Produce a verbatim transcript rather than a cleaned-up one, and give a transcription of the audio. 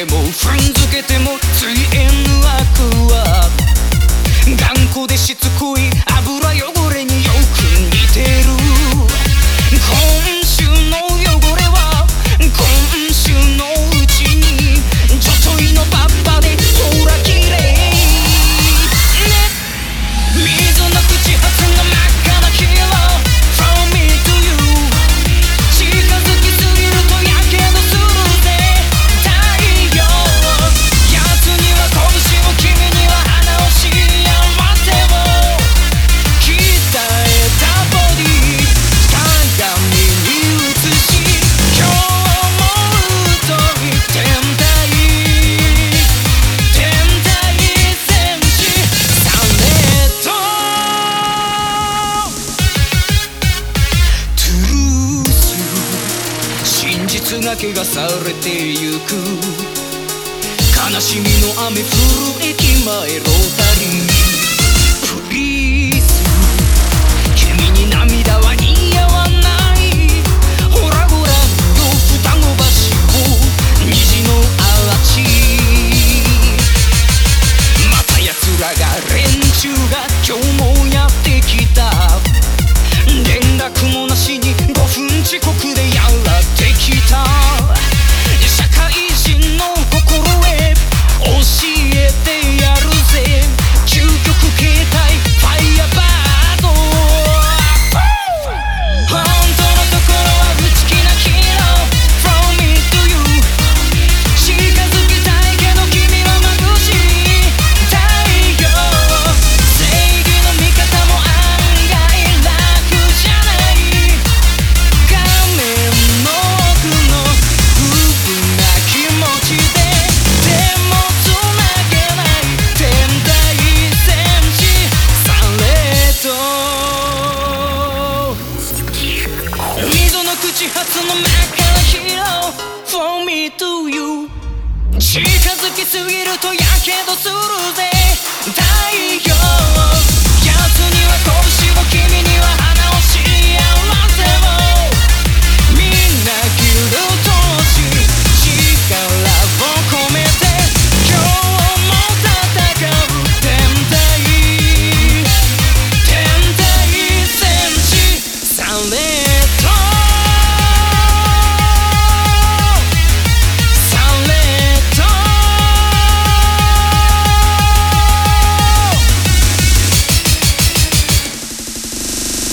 ても踏んづけてもついえぬ悪は頑固でしつこい油汚れによく似てる。今週の汚れは今週のうちにちょちょいのパッパでほらきれいね。水の口発の真っ赤なヒーロー From me to you 近づきすぎるとやけどするぜ太陽。やつには拳を君には花を幸せを鍛えたボディ鏡に映し今日も疎い天体天体戦士されとトゥルース真実が汚されてゆく悲しみの雨降る駅前ロータリープリーズ君に涙は似合わない。ほらごらんよ双の橋を虹のアーチまた奴らが連中が今日もやってきた。連絡もなしにごふん遅刻でやってきた。社会人の心へ教えてやるぜ究極形態ファイヤーバード。本当のところは内気なヒーロー From me to you 近づきたいけど君は眩しい太陽。正義の味方も案外楽じゃない。画面の奥の不分な気持ちででもつなげない天体戦士されと溝の口発の真っ赤なヒーロー For me to you 近づきすぎるとやけどするぜ太陽。